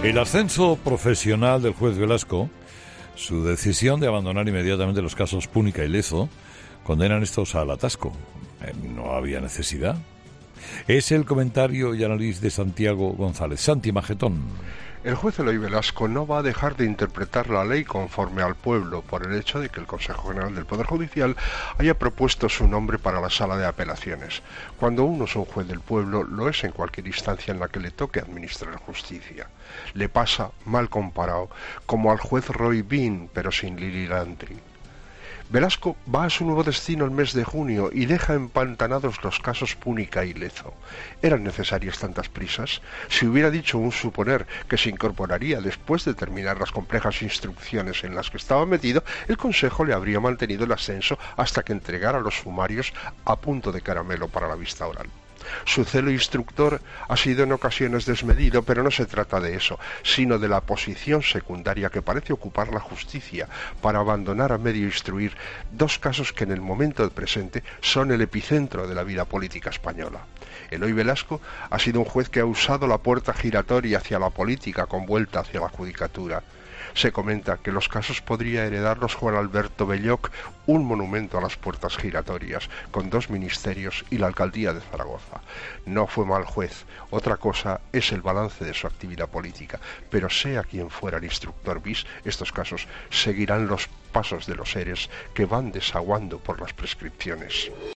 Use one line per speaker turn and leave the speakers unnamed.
El ascenso profesional del juez Velasco, su decisión de abandonar inmediatamente los casos Púnica y Lezo, condenan estos al atasco. No había necesidad. Es el comentario y análisis de Santiago González. Santi Magetón.
El juez Eloy Velasco no va a dejar de interpretar la ley conforme al pueblo por el hecho de que el Consejo General del Poder Judicial haya propuesto su nombre para la sala de apelaciones. Cuando uno es un juez del pueblo, lo es en cualquier instancia en la que le toque administrar justicia. Le pasa, mal comparado, como al juez Roy Bean, pero sin Lili Landry. Velasco va a su nuevo destino el mes de junio y deja empantanados los casos Púnica y Lezo. ¿Eran necesarias tantas prisas? Si hubiera dicho un suponer que se incorporaría después de terminar las complejas instrucciones en las que estaba metido, el Consejo le habría mantenido el ascenso hasta que entregara los sumarios a punto de caramelo para la vista oral. Su celo instructor ha sido en ocasiones desmedido, pero no se trata de eso, sino de la posición secundaria que parece ocupar la justicia para abandonar a medio instruir dos casos que en el momento del presente son el epicentro de la vida política española. Eloy Velasco ha sido un juez que ha usado la puerta giratoria hacia la política con vuelta hacia la judicatura. Se comenta que los casos podría heredarlos Juan Alberto Belloc, un monumento a las puertas giratorias, con 2 ministerios y la alcaldía de Zaragoza. No fue mal juez, otra cosa es el balance de su actividad política, pero sea quien fuera el instructor bis, estos casos seguirán los pasos de los seres que van desaguando por las prescripciones.